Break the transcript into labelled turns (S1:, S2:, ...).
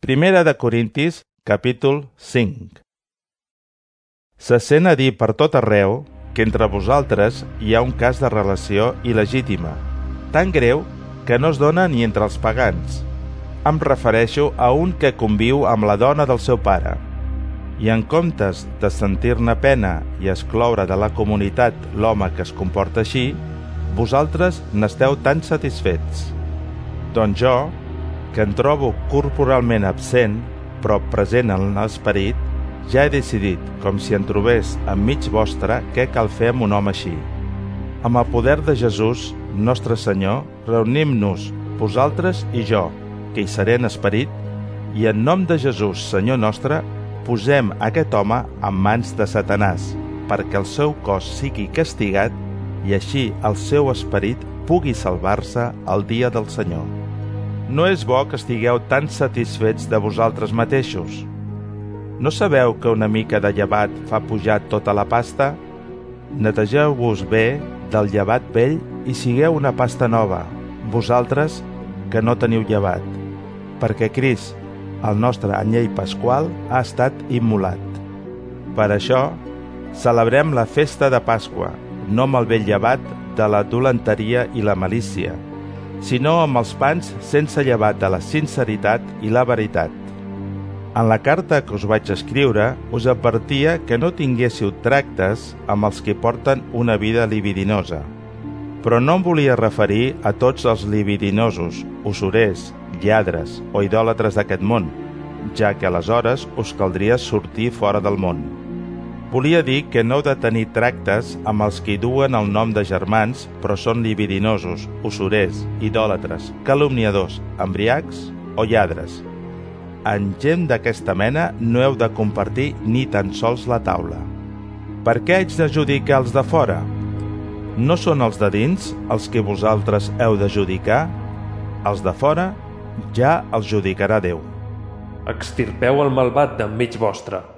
S1: Primera de Corintis, capítol 5. Se sent a dir per tot arreu que entre vosaltres hi ha un cas de relació il·legítima, tan greu que no es dona ni entre els pagans. Em refereixo a un que conviu amb la dona del seu pare. I en comptes de sentir-ne pena i excloure de la comunitat l'home que es comporta així, vosaltres n'esteu tan satisfets. Doncs jo, que em trobo corporalment absent, però present en l'esperit, ja he decidit, com si em trobés enmig vostre, què cal fer amb un home així. Amb el poder de Jesús, nostre Senyor, reunim-nos, vosaltres i jo, que hi seré en esperit, i en nom de Jesús, Senyor nostre, posem aquest home en mans de Satanàs, perquè el seu cos sigui castigat i així el seu esperit pugui salvar-se al dia del Senyor. No és bo que estigueu tan satisfets de vosaltres mateixos. No sabeu que una mica de llevat fa pujar tota la pasta? Netegeu-vos bé del llevat vell i sigueu una pasta nova, vosaltres que no teniu llevat, perquè Crist, el nostre anyell pasqual, ha estat immolat. Per això, celebrem la festa de Pasqua, no amb el vell llevat de la dolenteria i la malícia, sinó amb els pans sense llevat de la sinceritat i la veritat. En la carta que us vaig escriure, us advertia que no tinguéssiu tractes amb els que porten una vida libidinosa. Però no em volia referir a tots els libidinosos, usurers, lladres o idòlatres d'aquest món, ja que aleshores us caldria sortir fora del món. Volia dir que no heu de tenir tractes amb els que hi duen el nom de germans, però són libidinosos, usurers, idòlatres, calumniadors, embriacs o lladres. Amb gent d'aquesta mena no heu de compartir ni tan sols la taula. Per què haig de judicar els de fora? No són els de dins els que vosaltres heu de judicar? Els de fora ja els judicarà Déu.
S2: Extirpeu el malvat d'enmig vostre.